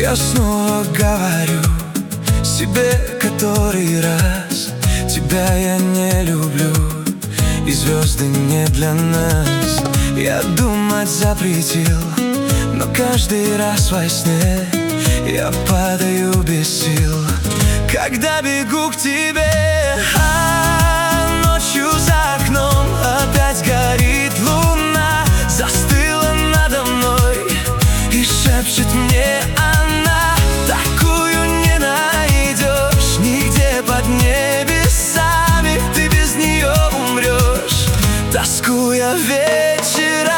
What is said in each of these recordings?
Я снова говорю себе который раз: тебя я не люблю, и звезды не для нас. Я думать запретил, но каждый раз во сне я падаю без сил, когда бегу к тебе. А ночью за окном опять горит луна, застыла надо мной и шепчет мне она: такую не найдешь нигде под небесами, ты без нее умрешь, тоскуя вечерами.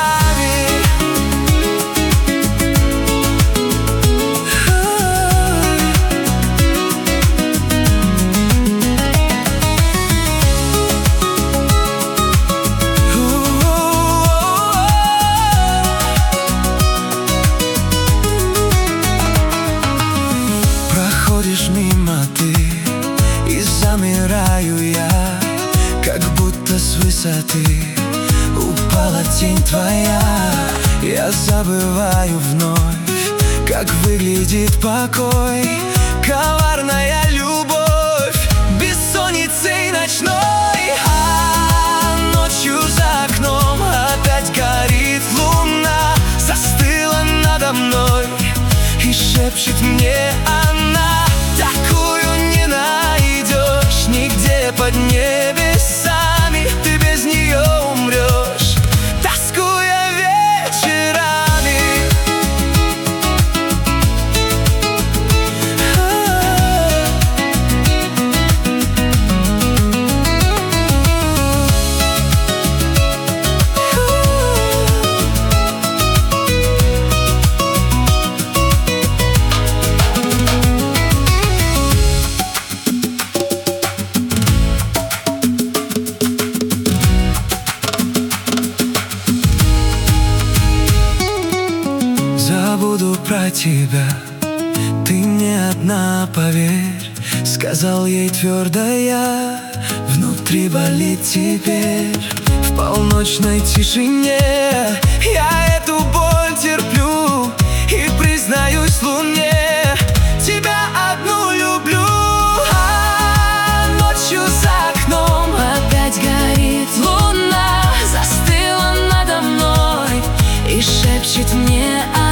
Проходишь мимо ты, и замираю я, как будто с высоты упала тень твоя. Я забываю вновь, как выглядит покой, коварная любовь бессонницей ночной. А ночью за окном опять горит луна, застыла надо мной и шепчет мне она: такую не найдешь нигде под небесами, ты без нее умрешь, тоскуя вечерами. Забуду про тебя, ты не одна, поверь, сказал ей твердо я. Внутри болит теперь, в полночной тишине я эту боль терплю и признаюсь луне: тебя одну люблю. А ночью за окном опять горит луна, застыла надо мной и шепчет мне